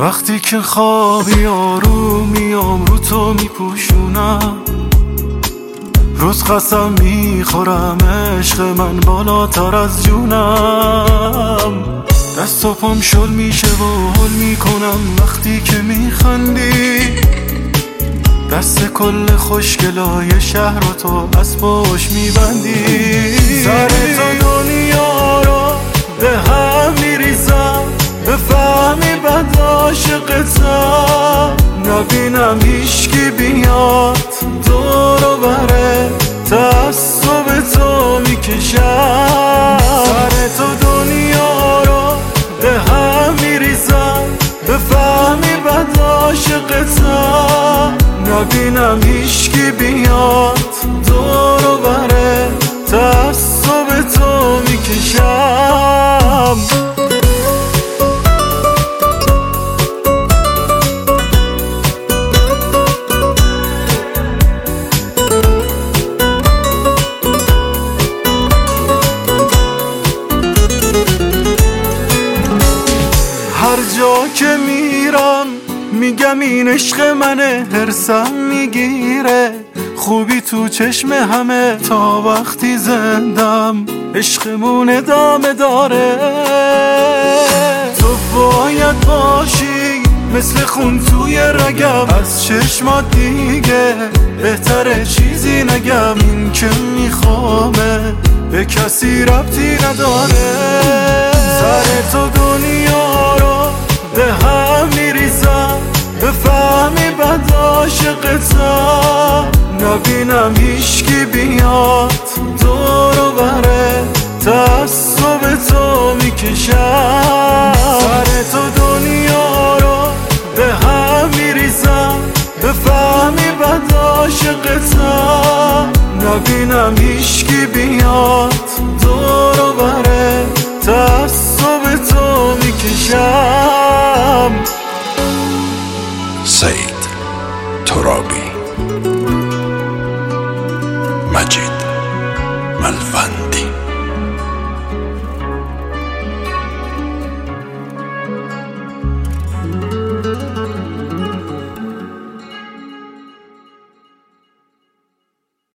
وقتی که خوابی آرومیام رو تو میپوشونم، روز قسم میخورم عشق من بالاتر از جونم. دست و پام شل میشه و حل میکنم وقتی که میخندی، دست کل خوشگلای شهر رو تو از پشت میبندی. سر تو دنیا رو به هم میریزم، بفهمی بد عاشقتم، نبینم هیچکی بیاد دورو بره، تعصب تو میکشم. سر تو دنیا رو به هم میریزم، بفهمی بد عاشقتم، نبینم هیچکی بیاد دورو بره، تعصب تو میکشم. هر جا که میرم میگم این عشق منه، هرسم میگیره خوبی تو چشم همه، تا وقتی زندم عشقمون ادامه داره. تو باید باشی مثل خون توی رگم، از چشمات دیگه بهتره چیزی نگم، این که میخوامه به کسی ربطی نداره. سر تو دنیا رو به هم میریزم، بفهمی بد عاشقتم، نبینم هیچکی بیاد دورو بره، تعصب تو میکشم. سر تو دنیا رو به هم میریزم، بفهمی بد عاشقتم، نبینم هیچکی بیاد دورو بره،